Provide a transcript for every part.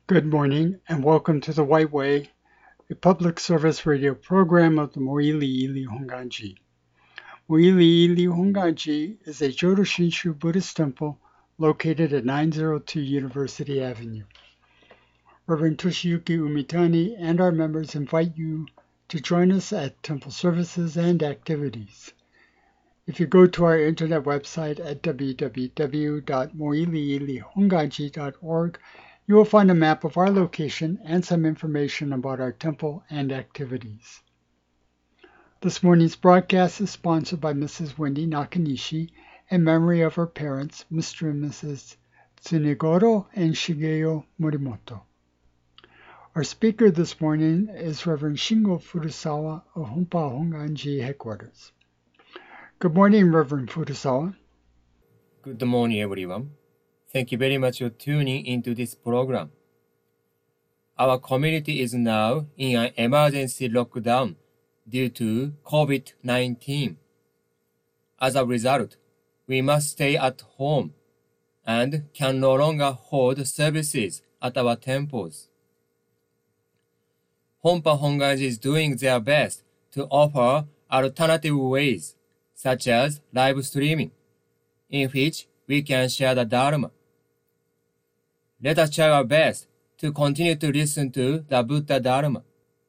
Good morning and welcome to The White Way, a public service radio program of the Mo'iliili Honganji. Mo'iliili Honganji is a Jodo Shinshu Buddhist temple located at 902 University Avenue. Reverend Toshiyuki Umitani and our members invite you to join us at temple services and activities. If you go to our internet website at www.mo'iliilihonganji.org, you will find a map of our location and some information about our temple and activities. This morning's broadcast is sponsored by Mrs. Wendy Nakanishi in memory of her parents, Mr. and Mrs. Tsunegoro and Shigeo Morimoto. Our speaker this morning is Reverend Shingo Furusawa of Honpa Honganji headquarters. Good morning, Reverend Furusawa. Good morning, everyone. Thank you very much for tuning into this program. Our community is now in an emergency lockdown due to COVID-19. As a result, we must stay at home and can no longer hold services at our temples. Honpa Honganji is doing their best to offer alternative ways, such as live streaming, in which we can share the Dharma. Let us try our best to continue to listen to the Buddha Dharma.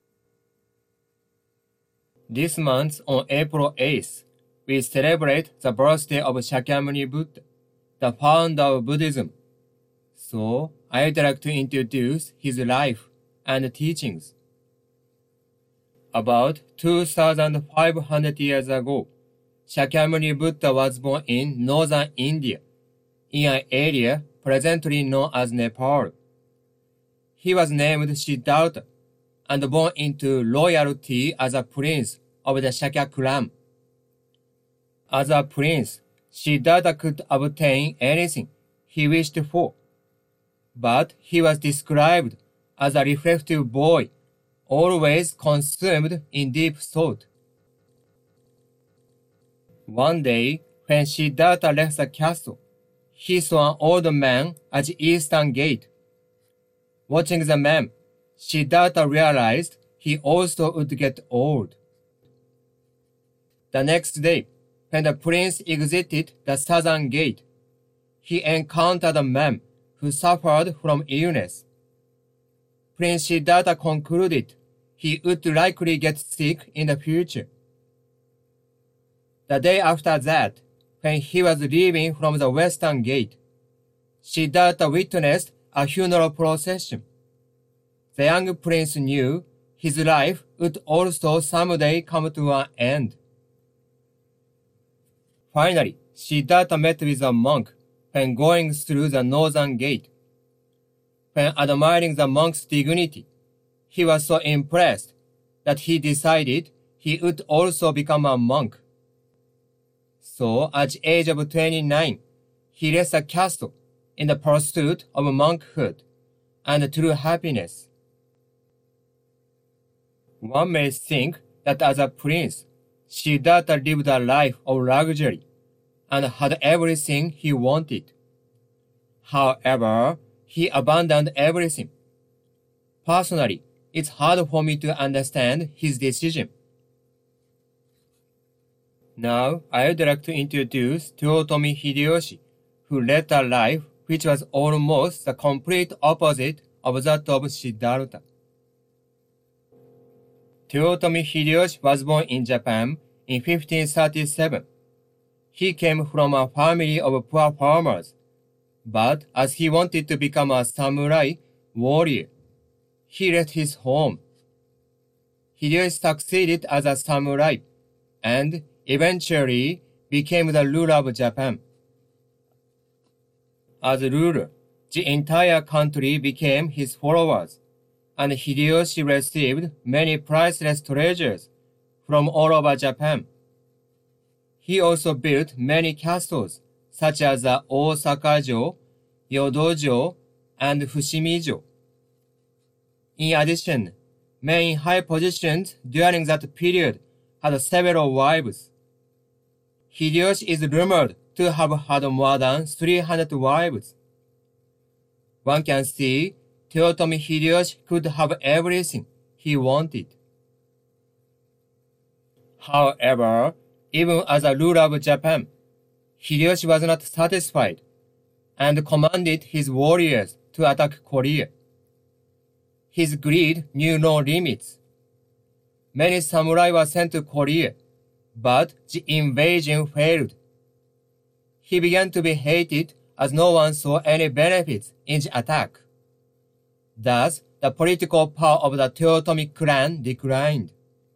This month, on April 8th, we celebrate the birthday of Shakyamuni Buddha, the founder of Buddhism. So, I'd like to introduce his life and teachings. About 2,500 years ago, Shakyamuni Buddha was born in northern India, in an area presently known as Nepal. He was named Siddhartha and born into royalty as a prince of the Shakya clan. As a prince, Siddhartha could obtain anything he wished for, but he was described as a reflective boy, always consumed in deep thought. One day, when Siddhartha left the castle, he saw an old man at the eastern gate. Watching the man, Siddhartha realized he also would get old. The next day, when the prince exited the southern gate, he encountered a man who suffered from illness. Prince Siddhartha concluded he would likely get sick in the future. The day after that, when he was leaving from the western gate, Siddhartha witnessed a funeral procession. The young prince knew his life would also someday come to an end. Finally, Siddhartha met with a monk when going through the northern gate. When admiring the monk's dignity, he was so impressed that he decided he would also become a monk. So, at the age of 29, he left the castle in the pursuit of monkhood and true happiness. One may think that as a prince, Siddhartha lived a life of luxury and had everything he wanted. However, he abandoned everything. Personally, it's hard for me to understand his decision. Now, I would like to introduce Toyotomi Hideyoshi, who led a life which was almost the complete opposite of that of Siddhartha. Toyotomi Hideyoshi was born in Japan in 1537. He came from a family of poor farmers, but as he wanted to become a samurai warrior, he left his home. Hideyoshi succeeded as a samurai and eventually became the ruler of Japan. As ruler, the entire country became his followers, and Hideyoshi received many priceless treasures from all over Japan. He also built many castles, such as the Osaka-jo, Yodo-jo, and Fushimi-jo. In addition, men in high positions during that period had several wives. Hideyoshi is rumored to have had more than 300 wives. One can see Toyotomi Hideyoshi could have everything he wanted. However, even as a ruler of Japan, Hideyoshi was not satisfied and commanded his warriors to attack Korea. His greed knew no limits. Many samurai were sent to Korea, but the invasion failed. He began to be hated as no one saw any benefits in the attack. Thus, the political power of the Toyotomi clan declined.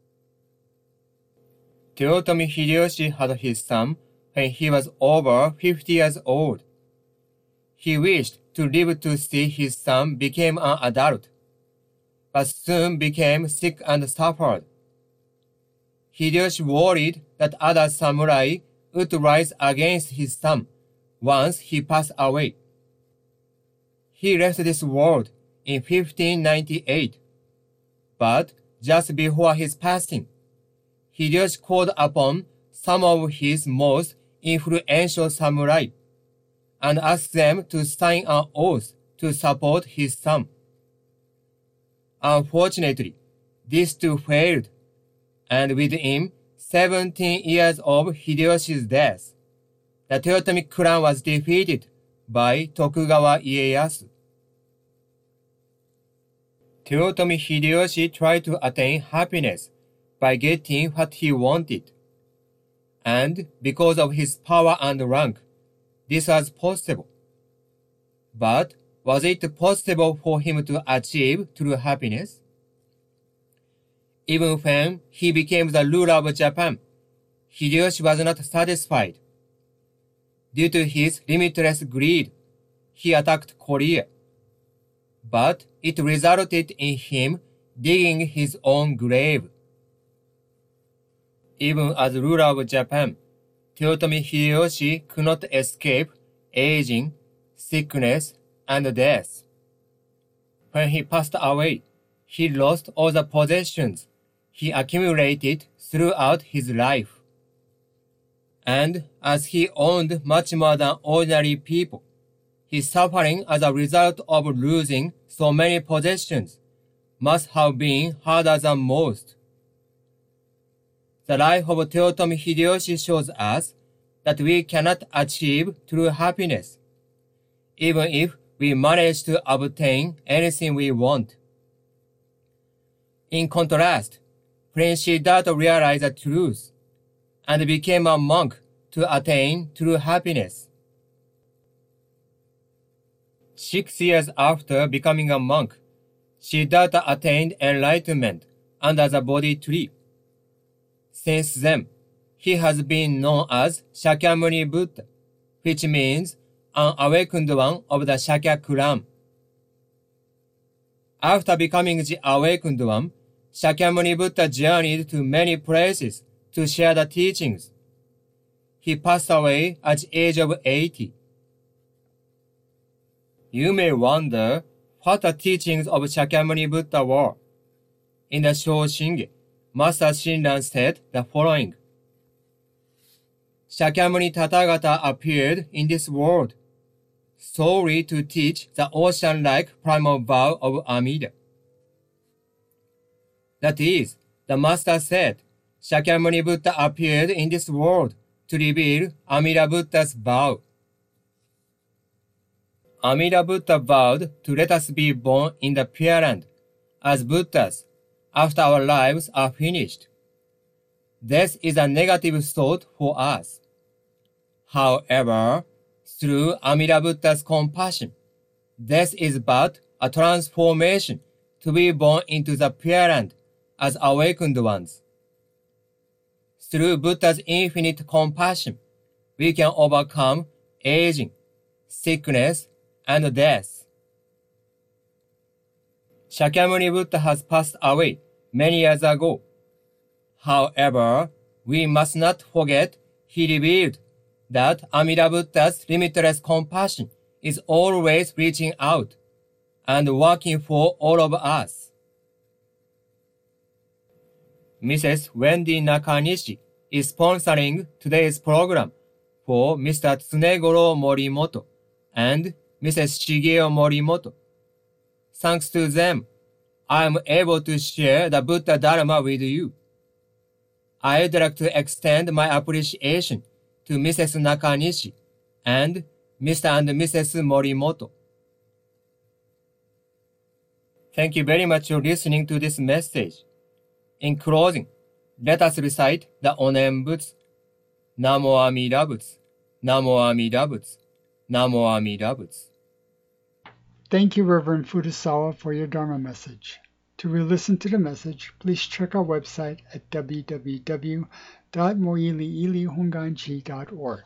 Toyotomi Hideyoshi had his son when he was over 50 years old. He wished to live to see his son become an adult, but soon became sick and suffered. Hideyoshi worried that other samurai would rise against his son once he passed away. He left this world in 1598, but just before his passing, Hideyoshi called upon some of his most influential samurai and asked them to sign an oath to support his son. Unfortunately, this too failed, and within 17 years of Hideyoshi's death, the Toyotomi clan was defeated by Tokugawa Ieyasu. Toyotomi Hideyoshi tried to attain happiness by getting what he wanted, and because of his power and rank, this was possible. But was it possible for him to achieve true happiness? Even when he became the ruler of Japan, Hideyoshi was not satisfied. Due to his limitless greed, he attacked Korea. But it resulted in him digging his own grave. Even as ruler of Japan, Toyotomi Hideyoshi could not escape aging, sickness, and death. When he passed away, he lost all the possessions he accumulated throughout his life. And as he owned much more than ordinary people, his suffering as a result of losing so many possessions must have been harder than most. The life of Toyotomi Hideyoshi shows us that we cannot achieve true happiness, even if we manage to obtain anything we want. In contrast, Prince Siddhartha realized the truth and became a monk to attain true happiness. 6 years after becoming a monk, Siddhartha attained enlightenment under the Bodhi tree. Since then, he has been known as Shakyamuni Buddha, which means an awakened one of the Shakya clan. After becoming the awakened one, Shakyamuni Buddha journeyed to many places to share the teachings. He passed away at the age of 80. You may wonder what the teachings of Shakyamuni Buddha were. In the Shoshinge, Master Shinran said the following: Shakyamuni Tathagata appeared in this world solely to teach the ocean-like primal vow of Amida. That is, the Master said, Shakyamuni Buddha appeared in this world to reveal Amida Buddha's vow. Amida Buddha vowed to let us be born in the Pure Land as Buddhas after our lives are finished. This is a negative thought for us. However, through Amida Buddha's compassion, this is but a transformation to be born into the Pure Land as awakened ones. Through Buddha's infinite compassion, we can overcome aging, sickness, and death. Shakyamuni Buddha has passed away many years ago. However, we must not forget he revealed that Amida Buddha's limitless compassion is always reaching out and working for all of us. Mrs. Wendy Nakanishi is sponsoring today's program for Mr. Tsunegoro Morimoto and Mrs. Shigeo Morimoto. Thanks to them, I am able to share the Buddha Dharma with you. I'd like to extend my appreciation to Mrs. Nakanishi and Mr. and Mrs. Morimoto. Thank you very much for listening to this message. In closing, let us recite the Onen Butsu. Namo Amida Butsu, Namo Amida Butsu, Namo Amida Butsu. Thank you, Reverend Furusawa, for your Dharma message. To re-listen to the message, please check our website at www.moiliilihonganji.org.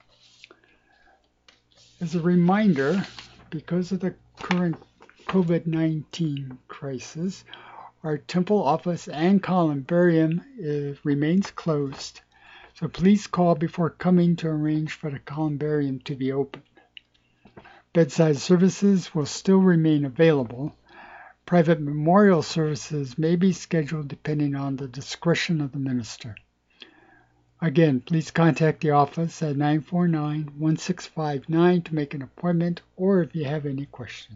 As a reminder, because of the current COVID-19 crisis, our temple office and columbarium remains closed, so please call before coming to arrange for the columbarium to be open. Bedside services will still remain available. Private memorial services may be scheduled depending on the discretion of the minister. Again, please contact the office at 949-1659 to make an appointment or if you have any questions.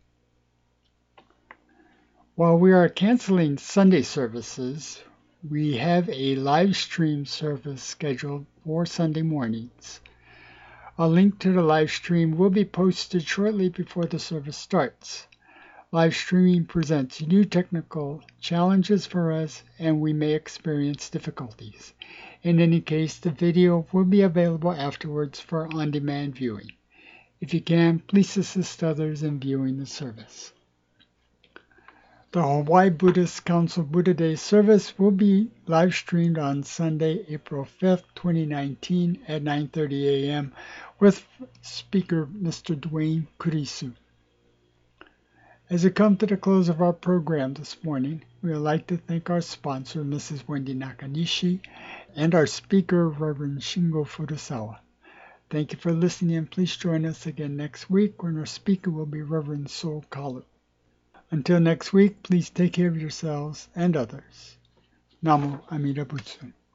While we are canceling Sunday services, we have a live stream service scheduled for Sunday mornings. A link to the live stream will be posted shortly before the service starts. Live streaming presents new technical challenges for us, and we may experience difficulties. In any case, the video will be available afterwards for on-demand viewing. If you can, please assist others in viewing the service. The Hawaii Buddhist Council Buddha Day service will be live streamed on Sunday, April 5th, 2019 at 9:30 a.m. with speaker Mr. Dwayne Kurisu. As we come to the close of our program this morning, we would like to thank our sponsor, Mrs. Wendy Nakanishi, and our speaker, Reverend Shingo Furusawa. Thank you for listening, and please join us again next week when our speaker will be Reverend So Kalu. Until next week, please take care of yourselves and others. Namo Amida Butsu.